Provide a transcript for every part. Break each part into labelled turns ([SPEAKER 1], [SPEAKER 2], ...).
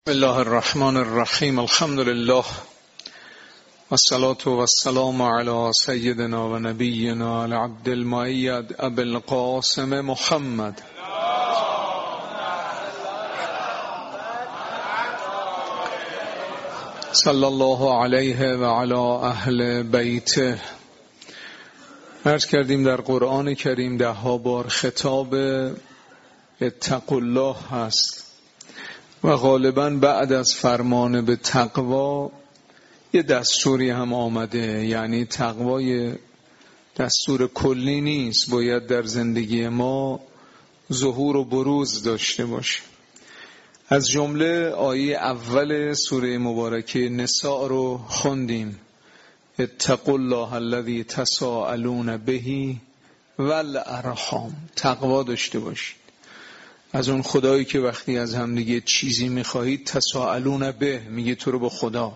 [SPEAKER 1] بسم الله الرحمن الرحیم. الحمد لله والصلاة والسلام علی سیدنا و نبینا العبد المؤید ابی القاسم محمد صلی الله علیه و علی اهل بیته. عرض کردیم در قرآن کریم 10 بار خطاب اتقوا الله هست و غالباً بعد از فرمان به تقوا یه دستوری هم آمده، یعنی تقوای دستور کلی نیست، باید در زندگی ما ظهور و بروز داشته باشه. از جمله آیه اول سوره مبارکه نساء رو خوندیم، اتقوا الله الذی تساءلون به والارحام. تقوا داشته باشید از اون خدایی که وقتی از همدیگه چیزی میخواهید تساءلون به، میگه تو رو با خدا.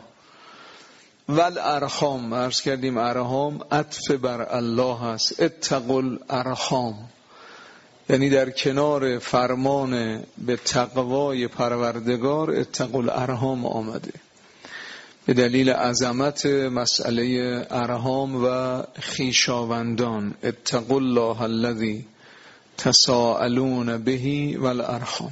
[SPEAKER 1] والارحام، عرض کردیم ارحام عطف بر الله هست. اتقوا الارحام یعنی در کنار فرمان به تقوای پروردگار اتقوا الارحام آمده، به دلیل عظمت مسئله ارحام و خویشاوندان. اتقوا الله الذی تساءلون به والارحام.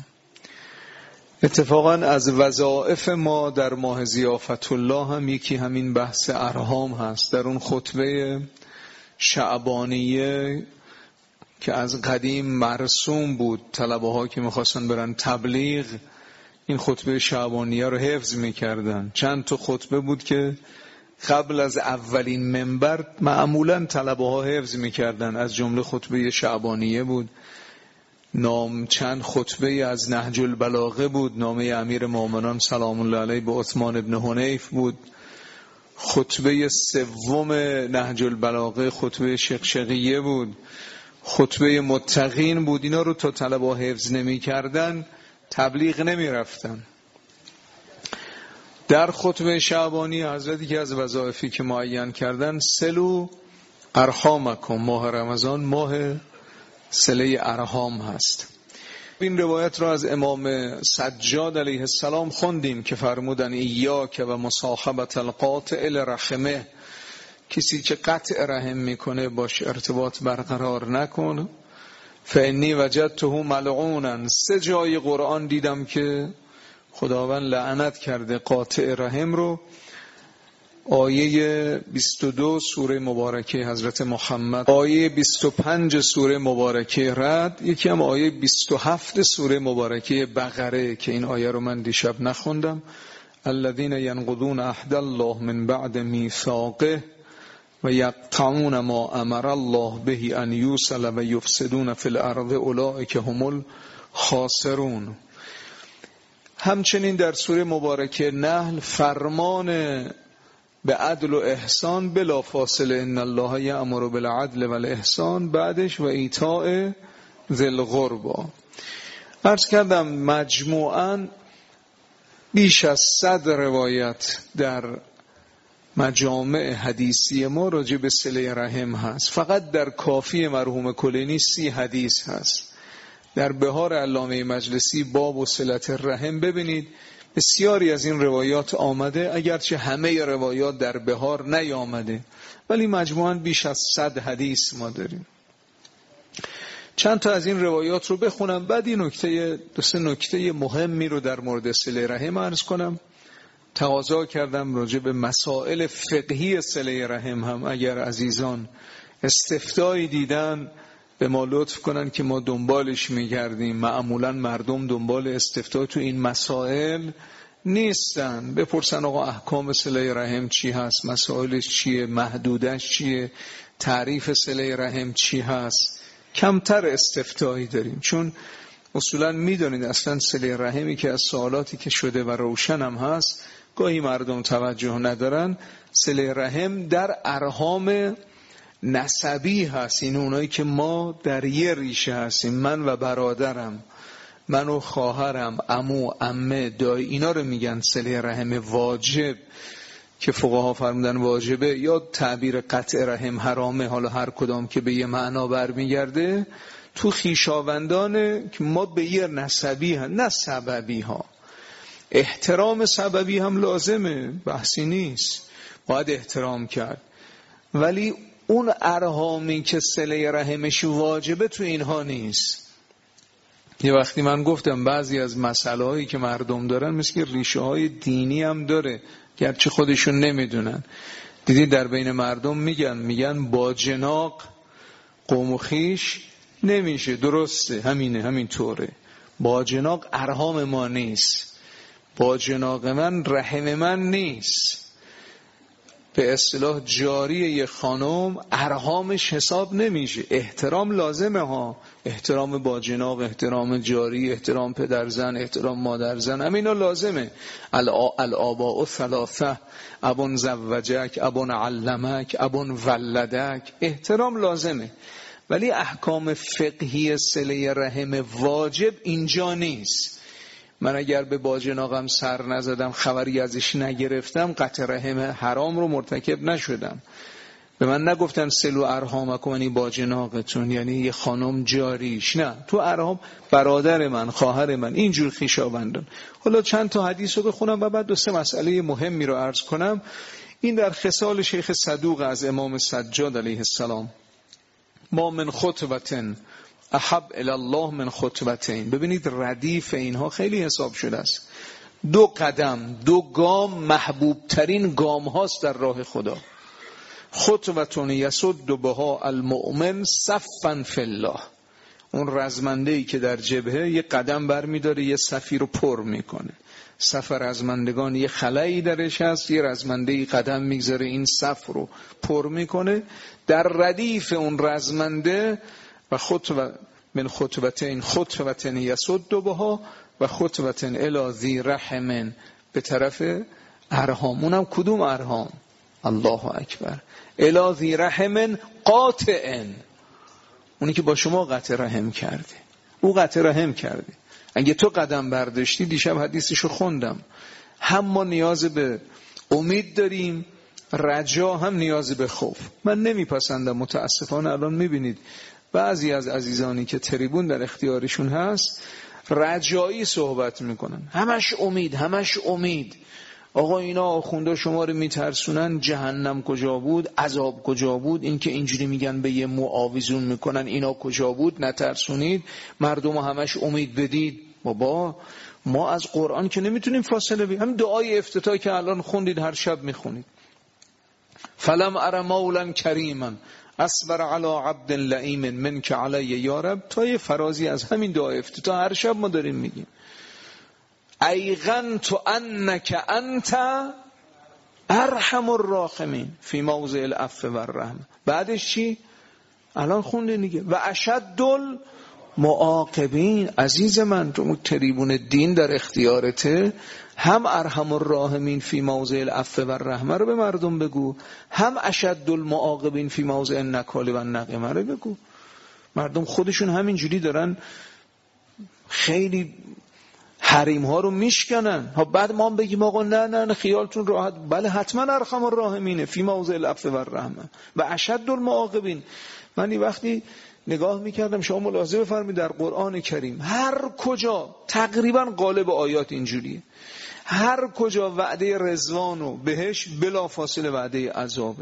[SPEAKER 1] اتفاقا از وظایف ما در ماه ضیافت الله هم یکی همین بحث ارحام هست. در اون خطبه شعبانیه که از قدیم مرسوم بود، طلبه ها که میخواستن برن تبلیغ این خطبه شعبانیه رو حفظ میکردن. چند تا خطبه بود که قبل از اولین منبر معمولا طلبه ها حفظ میکردن، از جمله خطبه شعبانیه بود. چند خطبه از نهج البلاغه بود، نامه امیر مومنان سلام الله علیه به عثمان ابن حنیف بود. خطبه سوم نهج البلاغه خطبه شقشقیه بود. خطبه متقین بود. اینا رو تا طلبه ها حفظ نمیکردن تبلیغ نمیرفتن. در خطبه شعبانی حضرتی که از وظایفی که معین کردن سلو ارحامکم، ماه رمضان ماه صله ارحام هست. این روایت را از امام سجاد علیه السلام خوندیم که فرمودن ایاک و مصاحبت القاطع لرحمه، کسی که قطع رحم میکنه باش ارتباط برقرار نکن. فانی وجدته ملعونا، 3 جای قرآن دیدم که خداوند لعنت کرده قاطع رحم رو. آیه 22 سوره مبارکه حضرت محمد، آیه 25 سوره مبارکه رعد، یکی هم آیه 27 سوره مبارکه بقره که این آیه رو من دیشب نخوندم. الذين ينقضون عهد الله من بعد میثاقه و یقطعون ما امر الله به ان یوصل و یفسدون فی الارض اولئک هم الخاسرون. همچنین در سوره مبارکه نحل فرمان به عدل و احسان بلا فاصله، ان الله یأمر بالعدل والاحسان، بعدش و ایتاء ذی القربی. عرض کردم مجموعاً بیش از 100 روایت در مجامع حدیثی ما راجع به صله رحم هست. فقط در کافی مرحوم کلینی 30 حدیث هست. در بهار علامه مجلسی باب و صلت رحم ببینید بسیاری از این روایات آمده، اگرچه همه روایات در بهار نیامده، ولی مجموعاً بیش از 100 حدیث ما داریم. چند تا از این روایات رو بخونم، بعد این 2-3 نکته مهمی رو در مورد صله رحم عرض کنم. تقاضا کردم راجع به مسائل فقهی صله رحم هم اگر عزیزان استفتایی دیدن به ما لطف کنن که ما دنبالش میگردیم. معمولا مردم دنبال استفتا تو این مسائل نیستن. بپرسن آقا احکام صله رحم چی هست، مسائلش چیه، محدودش چیه، تعریف صله رحم چی هست. کمتر استفتایی داریم، چون اصولا میدونید اصلا صله رحمی که از سوالاتی که شده و روشن هم هست گاهی مردم توجه ندارن. صله رحم در ارحام نسبی هست، این اونایی که ما در یه ریشه هستیم، من و برادرم، من و خواهرم، عمو، عمه، دایی، اینا رو میگن صله رحم واجب که فقها فرمودن واجبه، یا تعبیر قطع رحم حرامه، حالا هر کدام که به یه معنا برمیگرده. تو خویشاوندانه که ما به یه نسبی ها نه سببی ها. احترام سببی هم لازمه، بحثی نیست، باید احترام کرد، ولی اون ارحامی که صله رحمش واجبه تو اینها نیست. یه وقتی من گفتم بعضی از مسائل هایی که مردم دارن مثل ریشه های دینی هم داره، گرچه خودشون نمیدونن. دیدی در بین مردم میگن با جناق قوم و خویش نمیشه. درسته، همین طوره. با جناق ارحام ما نیست، با جناق من رحم من نیست. به اصطلاح جاری یه خانم ارحامش حساب نمیشه. احترام لازمه ها، احترام با جناق، احترام جاری، احترام پدر زن، احترام مادر زن، همینا لازمه. الآباء ثلاثه، ابون زوجک، ابون علمک، ابون ولدک، احترام لازمه. ولی احکام فقهی صله رحم واجب اینجا نیست. من اگر به باجناقم سر نزدم، خبری ازش نگرفتم، قطع رحم حرام رو مرتکب نشدم. به من نگفتن سلو ارحامکم، یعنی باجناقتون، یعنی یه خانم جاریش، نه، تو ارحام برادر من، خواهر من، اینجور خویشاوندان. حالا چند تا حدیث رو بخونم و بعد دو سه مسئله مهمی رو عرض کنم. این در خصال شیخ صدوق از امام سجاد علیه السلام: ما من خطبتن احب الی الله من خطبتین. ببینید ردیف اینها خیلی حساب شده است. 2 قدم، 2 گام محبوب ترین گام هاست در راه خدا. خطبتون یسد بها المؤمن صفا فی الله. اون رزمنده‌ای که در جبهه یه قدم برمی‌داره، یه صفی رو پر میکنه. صف رزمندگان یه خلایی درش هست، یه رزمنده‌ای قدم میگذاره این صف رو پر میکنه. در ردیف اون رزمنده و خطبه من خطبتین، خطبتین یسد بها و خطبتین الی ذی رحم، به طرف ارحام. اونم کدوم ارحام؟ الله اکبر. الی ذی رحم قاطعن، اونی که با شما قطع رحم کرده، او قطع رحم کرده. اگه تو قدم برداشتی، دیشب حدیثشو خوندم، هم ما نیاز به امید داریم، رجا هم نیاز به خوف. من نمیپسندم متاسفانه الان میبینید بعضی از عزیزانی که تریبون در اختیارشون هست رجایی صحبت میکنن، همش امید. آقا اینا آخونده شما رو میترسونن، جهنم کجا بود، عذاب کجا بود، این که اینجوری میگن به یه معاویزون میکنن، اینا کجا بود، نترسونید مردم همش امید بدید. بابا ما از قرآن که نمیتونیم فاصله بگیریم. هم دعای افتتاح که الان خوندید، هر شب میخونید، فلم ار مولا کریما اصبر علی عبد لئیم منک علی یا رب، تا یه فرازی از همین دعای افتتاح هر شب ما داریم میگیم. ایقنت انک انت ارحم الراحمین فی موضع العفو والرحمه. بعدش چی؟ الان خونده دیگه، و اشد المعاقبین. عزیز من، تو تریبون دین در اختیارته، هم ارحم الراحمین فی موضع العفو والرحمه رو به مردم بگو، هم اشد المعاقبین فی موضع النکال و النقمه رو بگو. مردم خودشون همینجوری دارن خیلی حریم ها رو میشکنن. بعد ما هم بگیم آقا نه خیالتون راحت. بله حتما ارحم الراحمینه فی موضع العفو والرحمه و اشد المعاقبین. من این وقتی نگاه میکردم، شما ملاحظه بفرمایید در قرآن کریم هر کجا تقریبا قالب آیات اینجوریه، هر کجا وعده رضوان و بهش بلا فاصله وعده عذابه،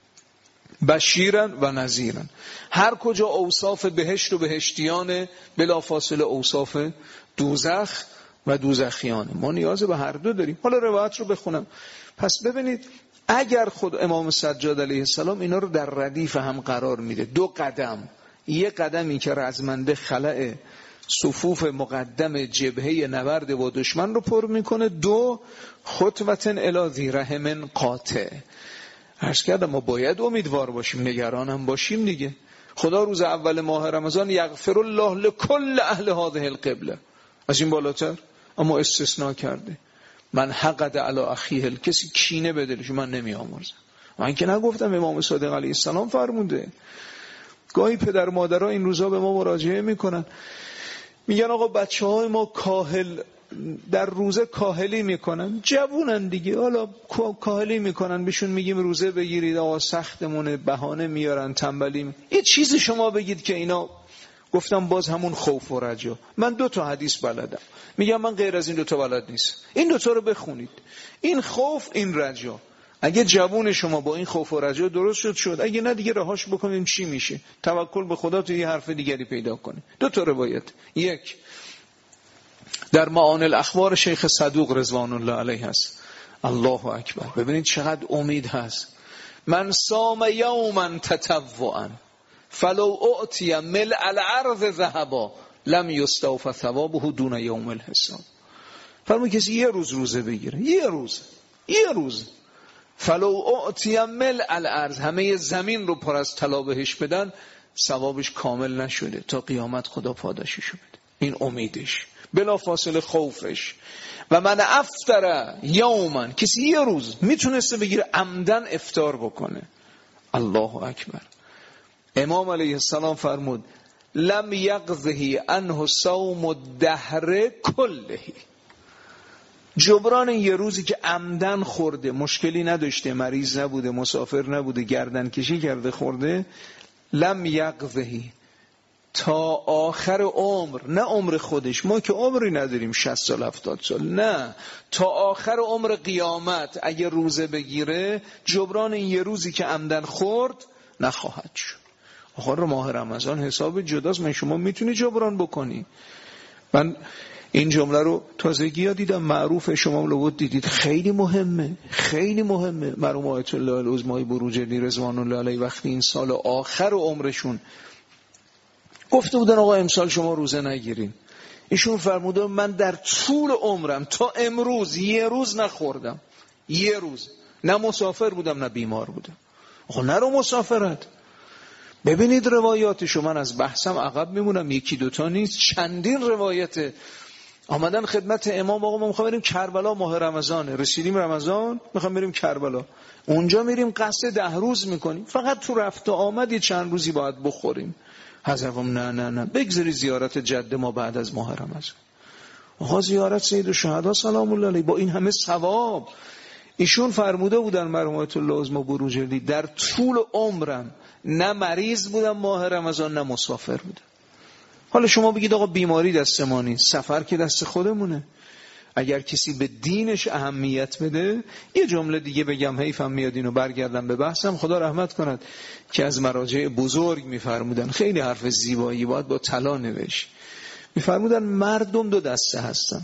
[SPEAKER 1] بشیرن و نذیرن. هر کجا اوصاف بهشت و بهشتیانه، بلا فاصله اوصاف دوزخ و دوزخیانه. ما نیاز به هر دو داریم. حالا روایت رو بخونم. پس ببینید، اگر خود امام سجاد علیه السلام اینا رو در ردیف هم قرار میده، 2 قدم، یه قدمی که رزمنده خلأ صفوف مقدم جبهه نبرد با دشمن رو پر میکنه، 2 خطوتن الی ذی رحم قاطع. عرض کردم ما باید امیدوار باشیم، نگران هم باشیم دیگه. خدا روز اول ماه رمضان یغفر الله لکل اهل هذه القبله، از این بالاتر اما استثناء کرده. من حقد علی اخیه، کسی کینه به دلش من نمی آمرزم. من که نگفتم، امام صادق علیه السلام فرموده. گاهی پدر مادرها این روزا به ما مراجعه میکنن، میگن آقا بچه‌های ما کاهل، در روزه کاهلی میکنن، جوونن دیگه، حالا کاهلی میکنن، بهشون میگیم روزه بگیرید، آقا سختمونه، بهانه میارن، تنبلی یه چیزی شما بگید که اینا گفتم باز همون خوف و رجا. من 2 حدیث بلدم، میگم من غیر از این 2 بلد نیست. این 2 رو بخونید، این خوف این رجا. اگه جوون شما با این خوف و رجا درست شد، اگه نه دیگه رهاش بکنیم چی میشه. توکل به خدا تو یه حرف دیگری پیدا کنه. 2 روایت. 1 در معانی الاخبار شیخ صدوق رضوان الله علیه هست. الله اکبر. ببینید چقدر امید هست. من صام یوما تطوعا فلو اعطی ملء الارض ذهبا لم یستوفى ثوابه دون یوم الحساب. فرمود کسی یه روز روزه بگیره، یه روز فلو اعطی ملء الارض، همه زمین رو پر از طلا بهش بدن، ثوابش کامل نشده، تا قیامت خدا پاداشیشو بده. این امیدش، بلا فاصله خوفش. و من افطر یوما، کسی یه روز میتونسته بگیره عمدن افطار بکنه. الله اکبر. امام علیه السلام فرمود لم یقضه عنه صوم الدهر کله. جبران یه روزی که عمدن خورده، مشکلی نداشته، مریض نبوده، مسافر نبوده، گردن کشی کرده خورده، لم یقضه تا آخر عمر، نه عمر خودش، ما که عمری نداریم 60 سال 70 سال، نه، تا آخر عمر قیامت اگه روزه بگیره جبران این یه روزی که عمدن خورد نخواهد شد. آخر ماه رمضان حساب جداست، من شما میتونی جبران بکنی. من این جمله رو تازگی ها دیدم، معروف، شما لابد دیدید، خیلی مهمه، خیلی مهمه. مرحوم آیت الله العظمای بروجردی رضوان الله علیه وقتی این سال آخر عمرشون گفته بودن آقا امسال شما روزه نگیرین، ایشون فرمودن من در طول عمرم تا امروز یه روز نخوردم، یه روز، نه مسافر بودم نه بیمار بودم. آقا نرو مسافرت. ببینید روایاتشو، من از بحثم عقب میمونم، 1-2 نیست، چندین روایت. آمدن خدمت امام، آقا ما میخوام بریم کربلا، ماه رمضانه، رسیدیم رمضان میخوام بریم کربلا، اونجا میریم قصد 10 روز میکنیم، فقط تو رفت و آمد یه چند روزی باید بخوریم. حضرتم نه بگذاری زیارت جد ما بعد از ماه رمضان. آقا زیارت سید الشهدا سلام الله علیه با این همه ثواب. ایشون فرموده بودن مرحوم آیت الله العظما بروجردی در طول عمرم نه مریض بودم ماه رمضان نه مسافر بودم. حالا شما بگید آقا بیماری دست ما نیست، سفر که دست خودمونه. اگر کسی به دینش اهمیت بده، یه جمله دیگه بگم، حیفم میاد اینو برگردم به بحثم، خدا رحمت کند، که از مراجع بزرگ میفرمودن، خیلی حرف زیبایی، باید با طلا نوشت. میفرمودن مردم 2 دسته هستن،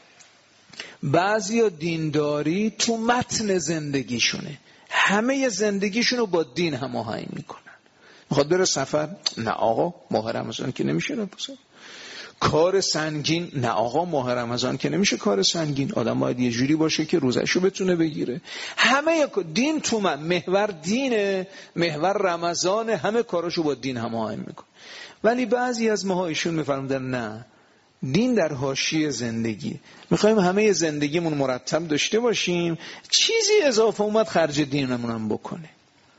[SPEAKER 1] بعضیا دینداری تو متن زندگیشونه، همه زندگیشونو با دین هماهنگ میکنن. میخواد بره سفر، نه آقا ماه رمضان که نمیشه رفت. کار سنگین، نه آقا ماه رمضان که نمیشه کار سنگین، آدم باید یه جوری باشه که روزشو بتونه بگیره. همه دین تو من، محور دینه، محور رمضانه، همه کاراشو با دین هماهنگ میکنه. ولی بعضی از ماها ایشون میفرمودن نه، دین در حاشیه زندگی، میخوایم همه زندگیمون مرتب داشته باشیم، چیزی اضافه اومد خرج دینمونم بکنه،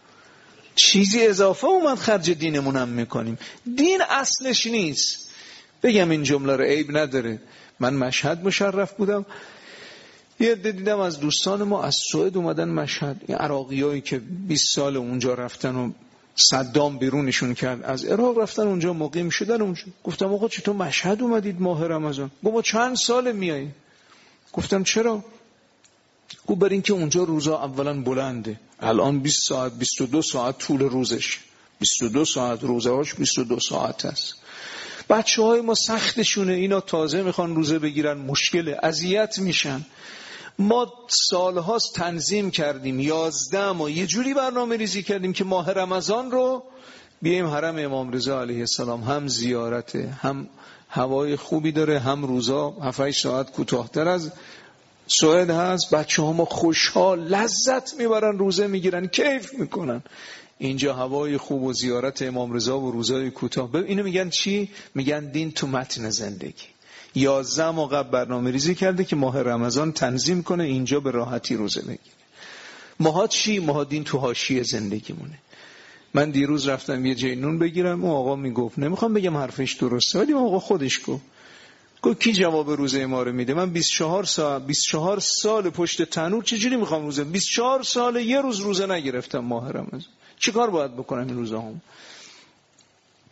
[SPEAKER 1] چیزی اضافه اومد خرج دینمونم میکنیم. دین اصلش نیست. بگم این جمله رو، عیب نداره، من مشهد مشرف بودم، یه عده دیدم از دوستان ما از سوئد اومدن مشهد، این عراقیایی که 20 سال اونجا رفتن و صدام بیرونشون کرد، از عراق رفتن اونجا مقیم شدن اونجا. گفتم آقا چطور مشهد اومدید ماه رمضان؟ گفت ما چند سال میاییم. گفتم چرا؟ گفت برای اینکه اونجا روزا اولا بلنده، الان 20 ساعت 22 ساعت طول روزش، 22 ساعت روزهاش 22 ساعت است. بچه‌های ما سختشونه، اینا تازه میخوان روزه بگیرن، مشکله، اذیت میشن. ما سالهاست تنظیم کردیم، 11 ما یه جوری برنامه ریزی کردیم که ماه رمضان رو بیایم حرم امام رضا علیه السلام، هم زیارته، هم هوای خوبی داره، هم روزا 7-8 ساعت کوتاه‌تر از سوئد هست. بچه‌ها ما خوشحال لذت میبرن، روزه میگیرن، کیف میکنن. اینجا هوای خوب و زیارت امام رضا و روزای کوتاه. اینو میگن چی؟ میگن دین تو متن زندگی. 11 ماه قبل برنامه ریزی کرده که ماه رمضان تنظیم کنه اینجا به راحتی روزه بگیره. ماها چی؟ ماها دین تو حاشیه زندگیمونه. من دیروز رفتم یه جینون بگیرم، اون آقا میگفت، نمیخوام بگم حرفش درسته ولی آقا خودش گفت کی جواب روزه ما رو میده؟ من 24 سال پشت تنور، چجوری میخوام روزه؟ 24 سال یه روز روزه نگرفتم ماه رمضان، چیکار باید بکنم این روزا هم؟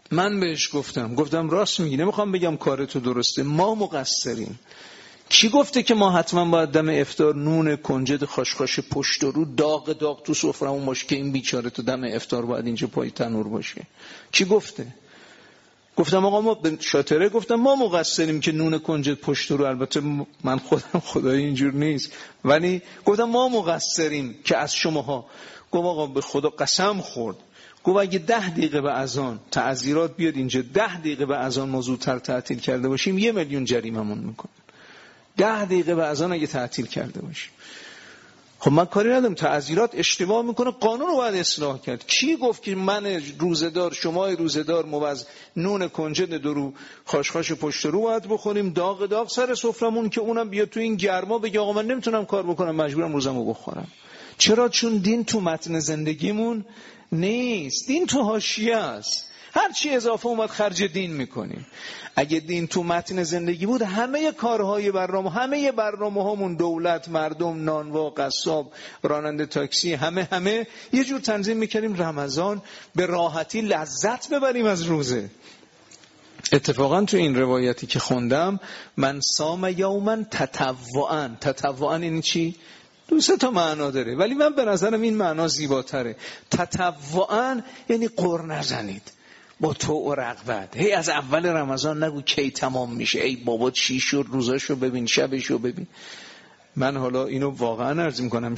[SPEAKER 1] من بهش گفتم راست میگی، نمیخوام بگم کار تو درسته، ما مقصریم. کی گفته که ما حتما باید دم افطار نون کنجد خاشخاش پشت و رو داغ تو سفرمون باشه که این بیچاره تو دم افطار باید اینجا پای تنور باشه؟ کی گفته؟ گفتم آقا ما شاطره، گفتم ما مقصریم که نون کنجد پشت رو، البته من خودم خدای اینجور نیست، ولی گفتم ما مقصریم که از شماها. گفت آقا به خدا قسم خورد، گفت اگه 10 دقیقه به اذان تعزیرات بیاد اینجا، 10 دقیقه به اذان ما زودتر تعطیل کرده باشیم 1 میلیون جریممون میکنه. 10 دقیقه به اذان اگه تعطیل کرده باشیم. خب من کاری ندارم، تعزیرات اشتباه میکنه، قانون رو باید اصلاح کرد. کی گفت که من روزدار، شما روزدار نون کنجد درو خاشخاش پشت رو باید بخوریم داغ سر سفرمون که اونم بیاد تو این گرما بگه آقا من نمیتونم کار بکنم مجبورم روزمو بخورم؟ چرا؟ چون دین تو متن زندگیمون نیست، دین تو حاشیه است. هر چی اضافه اومد خرج دین میکنیم. اگه دین تو متن زندگی بود همه کارهای همه برنامه هامون، دولت، مردم، نانوا، قصاب، راننده تاکسی، همه یه جور تنظیم میکنیم رمضان به راحتی لذت ببریم از روزه. اتفاقا تو این روایتی که خوندم، من صام یوما تطوعا این چی؟ 2 تا معنا داره، ولی من به نظرم این معنا زیباتره. تطوعا یعنی قر نزنید با تو و رغبت. هی از اول رمضان نگو کی تمام میشه، ای بابا چی شد، روزاشو ببین، شبشو ببین. من حالا اینو واقعا عرض میکنم،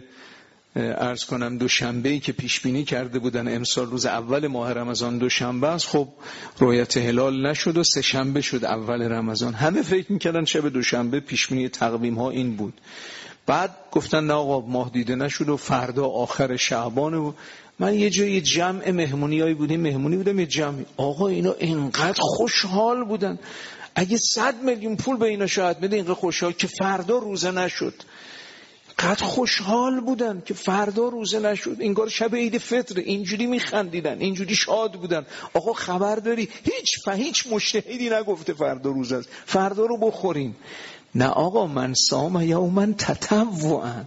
[SPEAKER 1] عرض کنم دوشنبه‌ای که پیش بینی کرده بودن امسال روز اول ماه رمضان دوشنبه است، خب رؤیت هلال نشد و 3 شنبه شد اول رمضان. همه فکر میکردن شب دوشنبه پیش بینی تقویم ها این بود. بعد گفتن نه آقا ماه دیده نشد و فردا آخر شعبان. و من یه جای جمع مهمونی بودم یه جمع، آقا اینا اینقدر خوشحال بودن، اگه 100 میلیون پول به اینا شاید بده اینقدر خوشحال که فردا روزه نشد. قدر خوشحال بودن که فردا روزه نشد، انگار شب عید فطر، اینجوری میخندیدن، اینجوری شاد بودن. آقا خبر داری هیچ مجتهدی نگفته فردا روزه است، فردا رو بخوریم. نه آقا، من صام یوما تطوعا،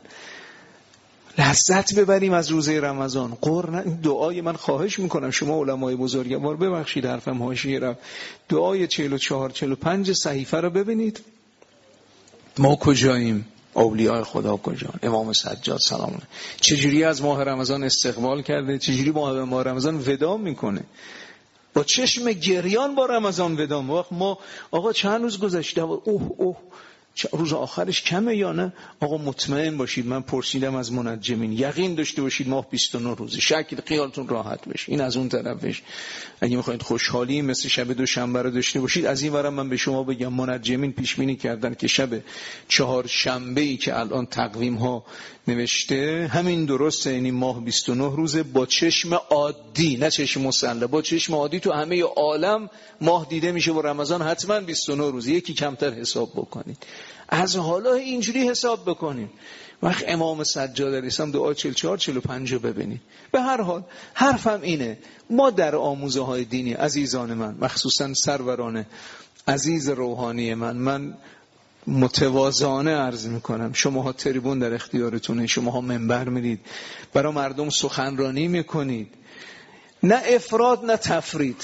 [SPEAKER 1] لذت ببریم از روزه رمضان. این دعای من، خواهش میکنم شما علمای بزرگوار، ببخشید حرفم حاشیه رفت، دعای 44-45 صحیفه رو ببینید. ما کجاییم؟ اولیاء خدا کجان؟ امام سجاد سلام الله چجوری از ماه رمضان استقبال کرده، چجوری ماه رمضان وداع میکنه، با چشم گریان با رمضان وداع. وقت ما آقا چند روز گذشته، اوه روز آخرش کمه یا نه؟ آقا مطمئن باشید، من پرسیدم از منجمین، یقین داشته باشید ماه 29 روزه، شکل خیالتون راحت بشه. این از اون طرفش. اگه میخواید خوشحالی مثل شب دوشنبه رو داشته باشید، از این ورم من به شما بگم منجمین پیش بینی کردن که شب 4 شنبه‌ای که الان تقویم ها نوشته همین درسته، یعنی ماه 29 روزه با چشم عادی، نه چشم مسلح، با چشم عادی تو همه عالم ماه دیده میشه و رمضان حتما 29 روزه، یکی کمتر حساب بکنید. از حالا اینجوری حساب بکنید. وقت امام سجاد علیه السلام دعا 44-45 رو ببینید. به هر حال حرفم اینه، ما در آموزه های دینی عزیزان من، مخصوصا سروران عزیز روحانی من متواضعانه عرض میکنم، شماها تریبون در اختیارتونه، شماها منبر میرید، برای مردم سخنرانی میکنید، نه افراد نه تفرید،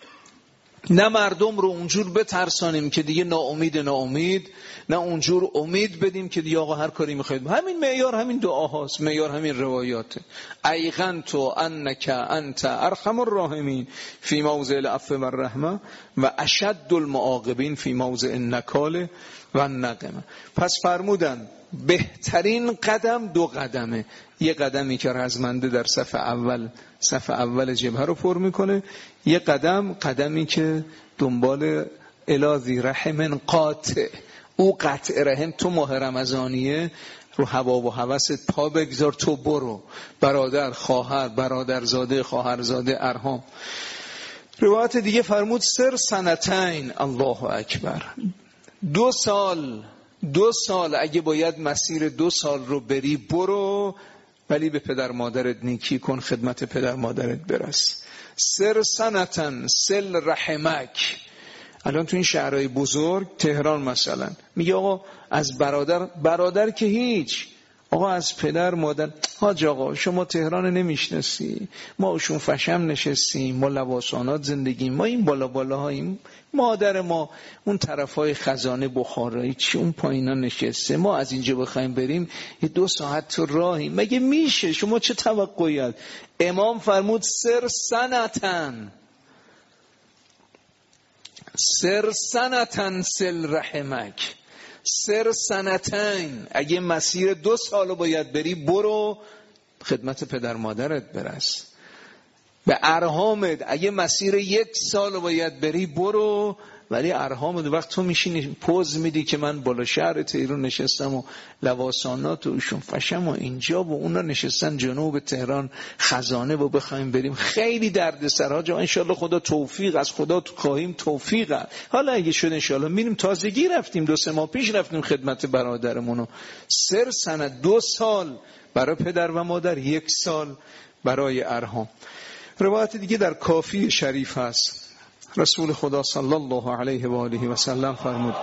[SPEAKER 1] نه مردم رو اونجور بترسانیم که دیگه ناامید، نه اونجور امید بدیم که دیگه آقا هر کاری میخواید. همین معیار همین دعاهاست، معیار همین روایاته. ایقنت انک انت ارحم الراحمین فی موضع العفو و الرحمه و اشد المعاقبین فی موضع النکال و النقمه. پس فرمودن بهترین قدم 2 قدمه، یه قدمی که رزمنده در صف اول جبهه رو پر میکنه، یه قدمی که دنبال الاذی رحم قاطع، او قطع رحم. تو ماه رمضانیه رو هوا و هوست پا بگذار، تو برو، برادر، خواهر، برادرزاده، خواهرزاده، ارحام. روایت دیگه فرمود سر سنتین، الله اکبر، 2 سال اگه باید مسیر 2 سال رو بری برو، ولی به پدر مادرت نیکی کن، خدمت پدر مادرت برس. سر سنتن سل رحمک. الان تو این شهرهای بزرگ، تهران مثلا، میگه آقا از برادر که هیچ، آقا از پدر مادر، حاج آقا شما تهران نمیشناسی، ما اوشون فشم نشستیم، ما لواسانات زندگیم، ما این بالا بالاهاییم، مادر ما اون طرفای خزانه بخارایی چی اون پایینا نشسته، ما از اینجا بخوایم بریم 2 ساعت تو راهیم، مگه میشه؟ شما چه توقعی هست؟ امام فرمود سر سنتن سل رحمک، سر سنتین، اگه مسیر 2 سال باید بری برو خدمت پدر مادرت برس. به ارحامت اگه مسیر 1 سال باید بری برو، ولی ارحامت وقت تو میشینی پوز میدی که من بالا شهر تهران نشستم و لواسانات و اوشون فشم و اینجا و اونا نشستن جنوب تهران خزانه و بخوایم بریم، خیلی دردسرها جا. انشالله خدا توفیق، از خدا تو خواهیم توفیق. حالا اگه شد انشالله میریم، تازگی رفتیم 2-3 ماه پیش رفتیم خدمت برادرمونو، سر سنت 2 سال برای پدر و مادر، 1 سال برای ارحام. روایت دیگه در کافی شریف هست، رسول خدا صلی الله علیه و آله و سلم فرمود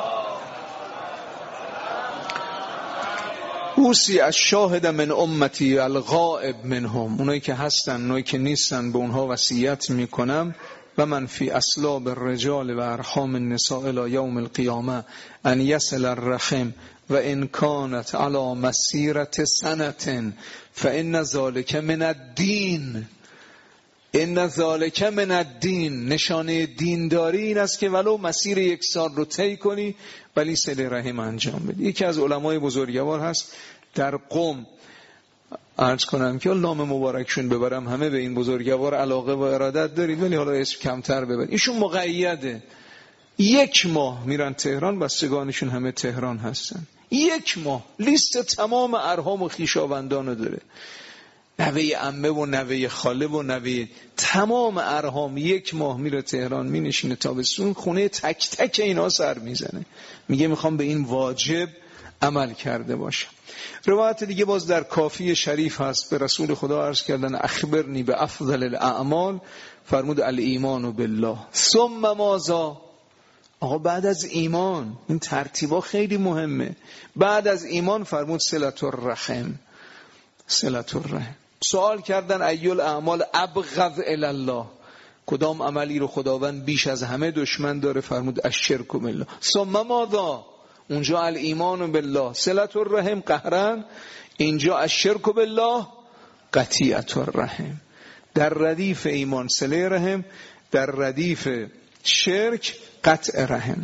[SPEAKER 1] اوصی الشاهد من امتی الغائب منهم، اونایی که هستن اونایی که نیستن به اونها وصیت میکنم، و من فی اصلاب الرجال و ارحام النساء الی یوم القیامه ان یصل الرحم و ان کانت علی مسیرة سنة فان ذلک من الدین. ان ذالک من الدین، نشانه دینداری این است که ولو مسیر 1 سال رو طی کنی ولی صله رحم انجام بدی. یکی از علمای بزرگوار هست در قم، عرض کنم که نام مبارکشون ببرم، همه به این بزرگوار علاقه و ارادت دارید ولی حالا اسم کمتر ببرید. ایشون مقیده 1 ماه میرن تهران، بستگانشون همه تهران هستن، 1 ماه لیست تمام ارحام و خویشاوندانو داره، نوه عمه و نوه خاله و نوه تمام ارحام، 1 ماه میره تهران، مینشینه تابستون خونه تک تک اینا سر میزنه، میگه میخوام به این واجب عمل کرده باشم. روایت دیگه باز در کافی شریف هست، به رسول خدا عرض کردن اخبرنی به افضل الاعمال، فرمود الایمان بالله ثم ماذا. آقا بعد از ایمان، این ترتیبا خیلی مهمه، بعد از ایمان فرمود صلة الرحم، صلة الرحم. سوال کردن ایل اعمال ابغض الی الله، کدام عملی رو خداوند بیش از همه دشمن داره؟ فرمود الشرک بالله. ثم ماذا؟ اونجا الایمان بالله صلة الرحم قهرن، اینجا الشرک بالله قطیعة الرحم. در ردیف ایمان صله رحم، در ردیف شرک قطع رحم.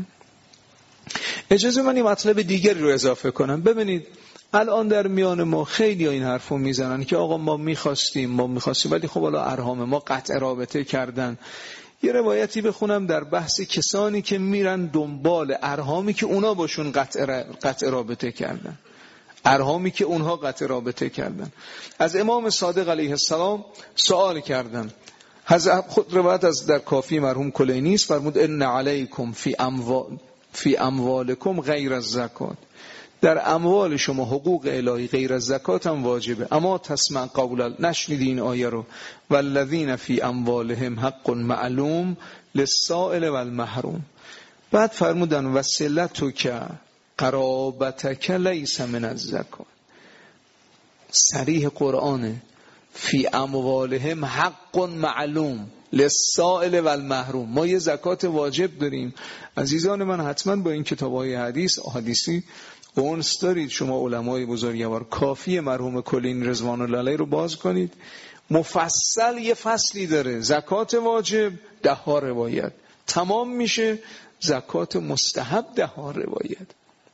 [SPEAKER 1] اجازه من این مطلب دیگری رو اضافه کنم. ببینید الان در میان ما خیلی این حرفو میزنن که آقا ما میخواستیم ولی خب حالا ارحام ما قطع رابطه کردن. یه روایتی بخونم در بحث کسانی که میرن دنبال ارحامی که اونا باشون قطع رابطه کردن، ارحامی که اونها قطع رابطه کردن. از امام صادق علیه السلام سوال کردن، خود روایت از در کافی مرحوم کلینی است، فرمود ان علیکم فی اموالکم غیر الزکات، در اموال شما حقوق الهی غیر از زکات هم واجبه، اما تسمع قولا، نشنیدی این آیه رو، والذین فی اموالهم حق معلوم للسائل والمحروم. بعد فرمودن وصلتک قرابتک لیس من الزکات، صریح قرآنه، فی اموالهم حق معلوم للسائل والمحروم. ما یه زکات واجب داریم. عزیزان من حتما با این کتاب‌های حدیثی اونس دارید، شما علمای بزرگوار، کافی مرحوم کلینی رضوان الله علیه رو باز کنید، مفصل یه فصلی داره، زکات واجب 10 روایت، تمام میشه زکات مستحب 10 روایت.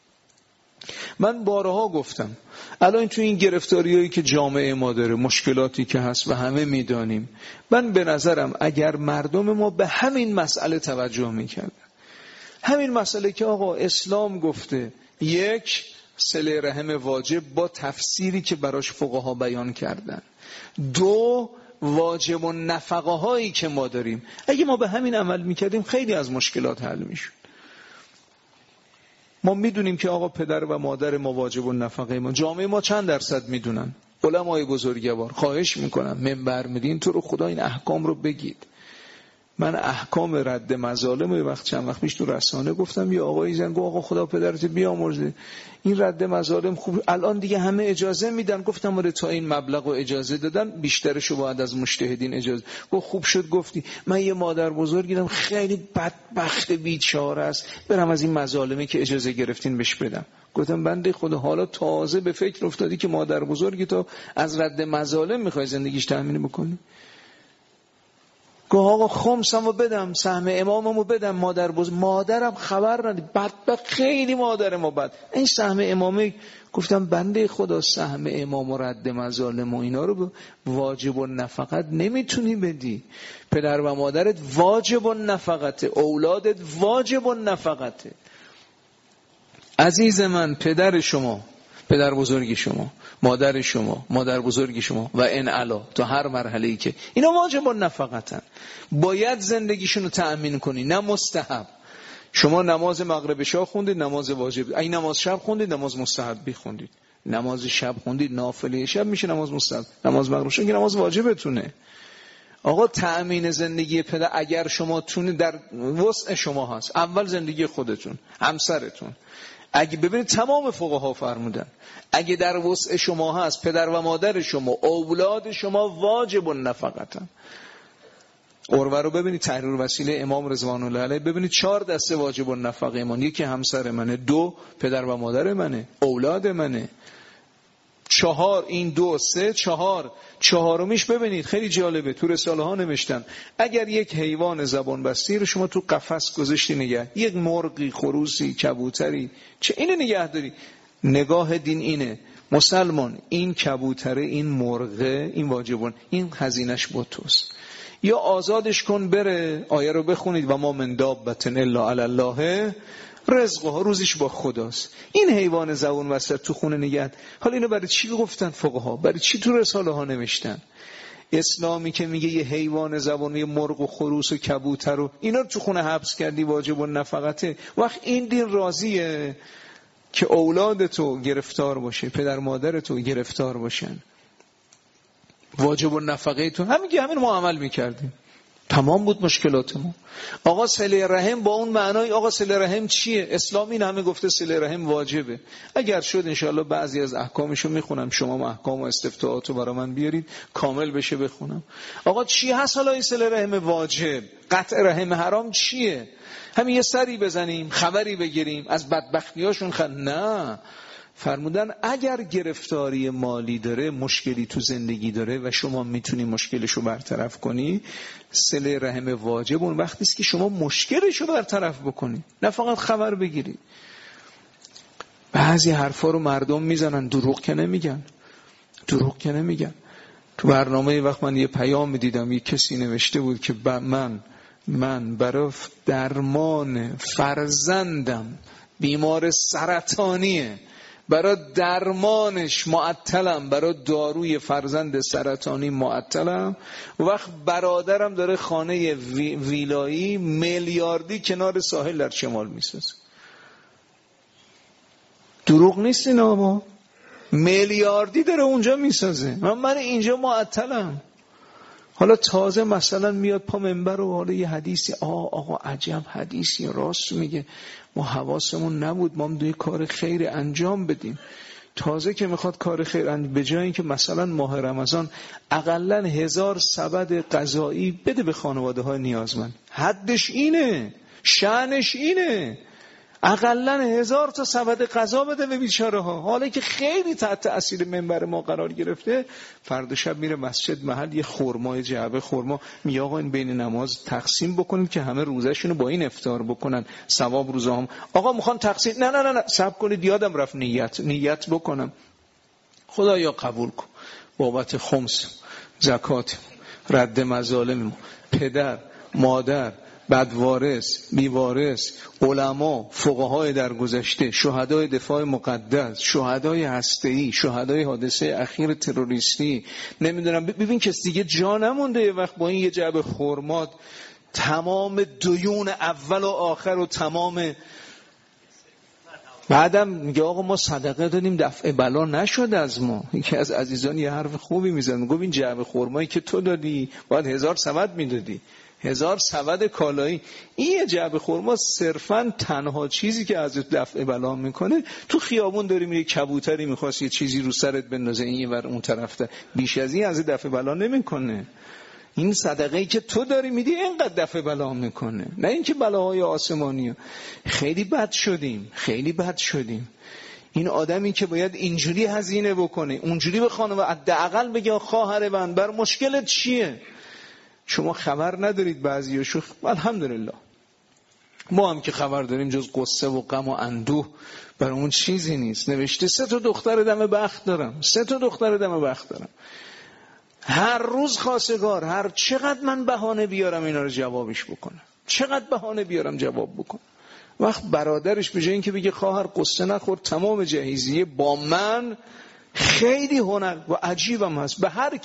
[SPEAKER 1] من بارها گفتم الان تو این گرفتاریایی که جامعه ما داره، مشکلاتی که هست و همه میدانیم، من به نظرم اگر مردم ما به همین مسئله توجه میکردن، همین مسئله که آقا اسلام گفته 1 صله رحم واجب با تفسیری که براش فقها بیان کردن، 2 واجب و نفقه هایی که ما داریم، اگه ما به همین عمل میکردیم خیلی از مشکلات حل میشد. ما میدونیم که آقا پدر و مادر ما واجب و نفقه ما، جامعه ما چند درصد میدونن؟ علمای بزرگوار خواهش میکنم منبر میدین تو رو خدا این احکام رو بگید. من احکام رد مظالم رو چند وقت پیش تو رسانه گفتم، یه آقایی زنگ گفت آقا خدا پدرت بیامرزه این رد مظالم خوب الان دیگه همه اجازه میدن. گفتم آره تا این مبلغ رو اجازه دادن، بیشترشو باید از مجتهدین اجازه. گفت خوب شد گفتی. من یه مادر بزرگیدم خیلی بدبخت بیچاره است، برم از این مظالمی که اجازه گرفتین بهش بدم. گفتم بنده خدا حالا تازه به فکر افتادی که مادر بزرگی تو از رد مظالم میخوای زندگیش تأمین بکنی؟ گفت آقا خمسمو بدم، سهم اماممو بدم. مادرم خبر ندید، بدبخت خیلی مادر ما بد، این سهم امامه. گفتم بنده خدا سهم امام و رد مظالم و اینا رو واجب النفقت نمیتونی بدی. پدر و مادرت واجب النفقته، اولادت واجب النفقته. عزیز من، پدر شما، پدر بزرگی شما، مادر شما، مادر بزرگی شما و ان علا تو هر مرحله‌ای که اینا واجب النفقتن، باید زندگیشون رو تأمین کنی، نه مستحب. شما نماز مغرب شاه خوندید، نماز واجب. این نماز شب خوندید، نماز مستحبی خوندید. نماز شب خوندید، نافله شب میشه نماز مستحب. نماز مغرب شاه که نماز واجبتونه. آقا تأمین زندگی پدر اگر شما تونید در وسع شما هست، اول زندگی خودتون، همسرتون. اگه ببینید تمام فقها فرمودن اگه در وسع شما هست، پدر و مادر شما، اولاد شما واجب النفقتن. عروه رو ببینید، تحریر وسیله امام رضوان الله علیه، ببینید 4 دسته واجب النفقه ایمان. یکی همسر منه، 2 پدر و مادر منه، اولاد منه، 4 این 2 3 4 چهارمیش ببینید خیلی جالبه، تو رساله ها نوشتن اگر یک حیوان زبان بسته رو شما تو قفس گذاشتی نگه، یک مرغی، خروسی، کبوتری، چه اینو نگه داری، نگاه دین اینه مسلمان این کبوتره، این مرغه، این واجبون، این هزینش با توست، یا آزادش کن بره. آیه رو بخونید و ما من دابة الا علی الله رزقها، روزیش با خداست. این حیوان زبون وسط تو خونه نگه. حالا اینو برای چی گفتن فقها؟ برای چی تو رساله ها نوشتن؟ اسلامی که میگه یه حیوان زبون، یه مرغ و خروس و کبوتر و اینا رو تو خونه حبس کردی واجب النفقته. وقت این دین راضیه که اولاد تو گرفتار باشه، پدر مادر تو گرفتار باشن، واجب النفقه تو همین ما عمل میکردیم، تمام بود مشکلاتمون. آقا صله رحم با اون معنای آقا صله رحم چیه؟ اسلام این همه گفته صله رحم واجبه. اگر شد انشاءالله بعضی از احکامشو میخونم، شما احکام و استفتاءاتو برای من بیارید کامل بشه بخونم. آقا چی هست حالا این صله رحم واجب؟ قطع رحم حرام چیه؟ همین یه سری بزنیم، خبری بگیریم از بدبختیاشون نه. فرمودن اگر گرفتاری مالی داره، مشکلی تو زندگی داره و شما میتونی مشکلشو برطرف کنی، صله رحم واجب اون وقتی است که شما مشکلشو برطرف بکنی، نه فقط خبر بگیری. بعضی حرفا رو مردم میزنن، دروغ که نمیگن. تو برنامه وقت من یه پیام میدیدم، یه کسی نوشته بود که من برای درمان فرزندم بیمار سرطانیه، برای درمانش معطلم، برای داروی فرزند سرطانی معطلم. وقت برادرم داره خانه ویلایی میلیاردی کنار ساحل در شمال میسازه. دروغ نیست اینا، ما میلیاردی داره اونجا میسازه، من اینجا معطلم. حالا تازه مثلا میاد پا منبر و حالا یه حدیثی، آقا عجب حدیثی، راست میگه، ما حواسمون نبود، ما هم دوی کار خیر انجام بدیم. تازه که میخواد کار خیر انجام، به جای اینکه مثلا ماه رمضان اقلا 1000 سبد غذایی بده به خانواده های نیازمند، حدش اینه، شأنش اینه، اقلا 1000 تا سبد غذا بده به بیچاره ها. حالا که خیلی تحت تأثیر منبر ما قرار گرفته، فردا شب میره مسجد محل یه خرما، یه جعبه خرما، میگه آقا این بین نماز تقسیم بکنید که همه روزشونو با این افطار بکنن، ثواب روزا هم. آقا میخوان تقسیم، نه صبر کنید، یادم رفت نیت بکنم. خدایا قبول کن بابت خمس، زکات، رد مظالم، پدر، مادر، بدوارث، بیوارث، علما، فقهای در گذشته، شهدای دفاع مقدس، شهدای هسته‌ای، شهدای حادثه اخیر تروریستی، نمیدونم. ببین کس دیگه جا نمونده یه وقت با این یه جعبه خرما تمام دیون اول و آخر و تمام. بعدم میگه آقا ما صدقه دادیم دفع بلا نشد از ما. یکی از عزیزان یه حرف خوبی میزنه، گفت این جعبه خرمایی که تو دادی باید 1000 سبد میدادی، 1000 سبد کالایی. این یه جعبه خرما صرفاً تنها چیزی که از دفع بلا میکنه. تو خیابون داری میری کبوتری میخواست یه چیزی رو سرت بندازه این ور اون طرف ده. بیش از این از دفع بلا نمیکنه. این صدقه‌ای که تو داری میدی اینقدر دفع بلا میکنه، نه اینکه بلاهای آسمانیه. خیلی بد شدیم. این آدمی که باید اینجوری هزینه بکنه، اونجوری به خانم حداقل بگه خواهر من بر مشکلت چیه؟ شما خبر ندارید بعضیاشو. الحمدلله ما هم که خبر داریم جز قصه و غم و اندوه برامون چیزی نیست. نوشته 3 دختر دم بخت دارم. هر روز خواستگار، هر چقدر من بهانه بیارم اینا رو جوابش بکنم، جواب بکنم. وقت برادرش به جای اینکه بگه خواهر قصه نخور، تمام جهیزیه با من. خیلی هنر و عجیبم هست. به هر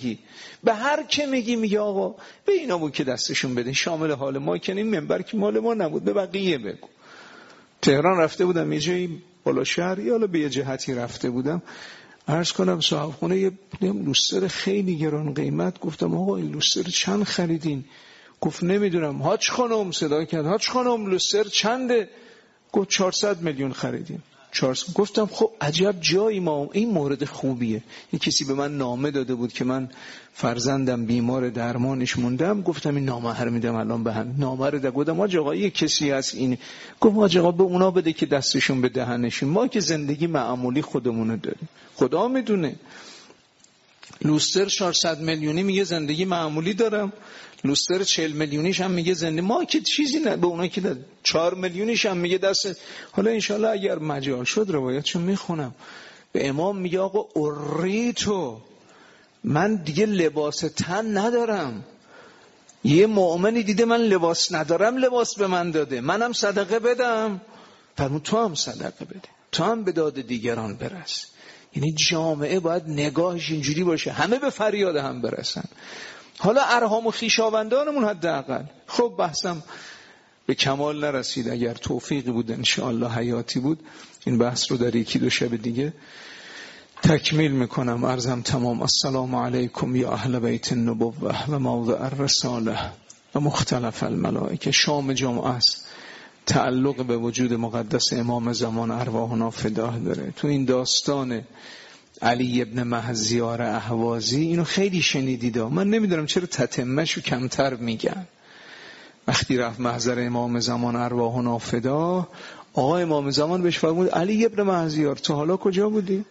[SPEAKER 1] که میگی میگه آقا به اینا بود که دستشون بده، شامل حال ما که این منبر که مال ما نبود، به بقیه بگو. تهران رفته بودم یه جایی بالا شهر، یا به یه جهتی رفته بودم، عرض کنم صاحب خونه یه لوستر خیلی گران قیمت. گفتم آقا این لوستر چند خریدین؟ گفت نمیدونم. حاج خانم صدا کرد، حاج خانم لوستر چنده؟ گفت 400 میلیون خریدیم. گفتم خب عجب جایی ما. این مورد خوبیه. یه کسی به من نامه داده بود که من فرزندم بیمار درمانش موندم. گفتم این نامه هر میدم الان به هم. نامه رو گفتم حاج آقا یه کسی هست این. گفت حاج آقا به اونا بده که دستشون به دهنشون. ما که زندگی معمولی خودمونه داریم، خدا میدونه. لوستر 400 میلیونی میگه زندگی معمولی دارم، لوستر 40 میلیونیش هم میگه زندگی. ما که چیزی نه به اونا که 4 میلیونیش هم میگه دست. حالا انشالله اگر مجال شد روایتشو میخونم. به امام میگه آقا اریتو، من دیگه لباس تن ندارم. یه مؤمنی دیده من لباس ندارم، لباس به من داده، منم صدقه بدم. فرمود تو هم صدقه بده، تو هم به داد دیگران برس. یعنی جامعه باید نگاهش اینجوری باشه، همه به فریاد هم برسن. حالا ارحام و خویشاوندانمون حداقل. خب بحثم به کمال نرسید، اگر توفیقی بود انشاءالله حیاتی بود این بحث رو در 1-2 شب دیگه تکمیل میکنم. عرضم تمام. السلام علیکم یا اهل بیت النبوة و موضع الرساله و مختلف الملائکه. شام جمعه است، تعلق به وجود مقدس امام زمان ارواحنا فداه داره. تو این داستان علی ابن مهزیار اهوازی اینو خیلی شنیدید، من نمیدونم چرا تتمه‌شو کمتر میگن. وقتی رفت محضر امام زمان ارواحنا فداه، آقا امام زمان بهش فرمود علی ابن مهزیار تو حالا کجا بودی؟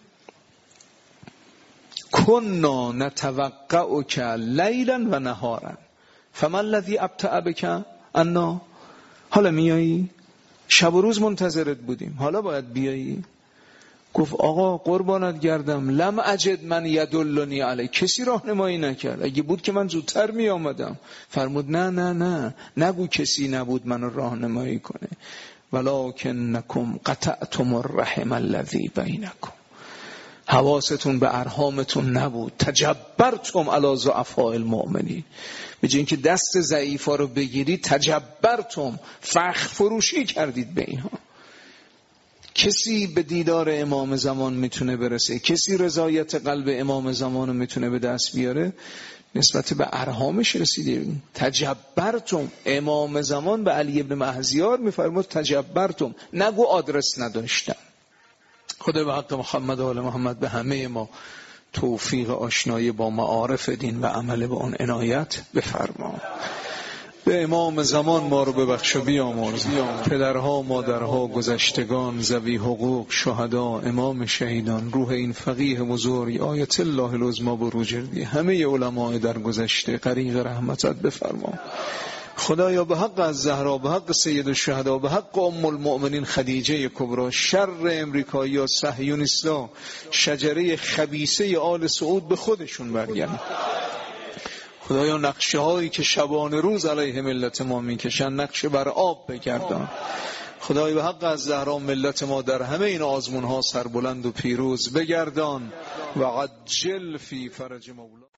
[SPEAKER 1] کنا نتوقعک لیلا و نهارا فما الذی ابطأ بک عنا. حالا میایی؟ شب و روز منتظرت بودیم، حالا باید بیایی؟ گفت آقا قربانت گردم لم اجد من یدلنی علی، کسی راهنمایی نکرد، اگه بود که من زودتر می آمدم. فرمود نه نگو کسی نبود منو راهنمایی کنه. ولکنکم قطعتم الرحم الذی بینکم، حواستون به ارحامتون نبود. تجبرتم علی ضعفاء المؤمنین، به جای اینکه دست ضعیفا رو بگیرید تجبرتم، فخر فروشی کردید به اینها. کسی به دیدار امام زمان میتونه برسه، کسی رضایت قلب امام زمان رو میتونه به دست بیاره، نسبت به ارحامش رسیدیم. تجبرتم. امام زمان به علی ابن مهزیار میفرمود تجبرتم، نگو آدرس نداشتم. خدا به حق محمد و آل محمد به همه ما توفیق آشنایی با معارف دین و عمل به آن عنایت بفرما. به امام زمان ما رو ببخش و بیامرز. پدرها، مادرها، گذشتگان، ذوی حقوق، شهدا، امام شهیدان، روح این فقیه بزرگ آیت الله العظمی بروجردی، همه علماء در گذشته غریق رحمتت بفرما. خدایا به حق از زهرا، به حق سید الشهدا، به حق ام المؤمنین خدیجه کبرا، شر امریکایی ها صهیونیستا، شجره خبیثه آل سعود به خودشون برگردن. خدایا نقشه هایی که شبانه روز علیه ملت ما میکشن نقشه بر آب بگردان. خدای به حق از زهرا ملت ما در همه این آزمون ها سربلند و پیروز بگردان و عجل فی فرج مولا.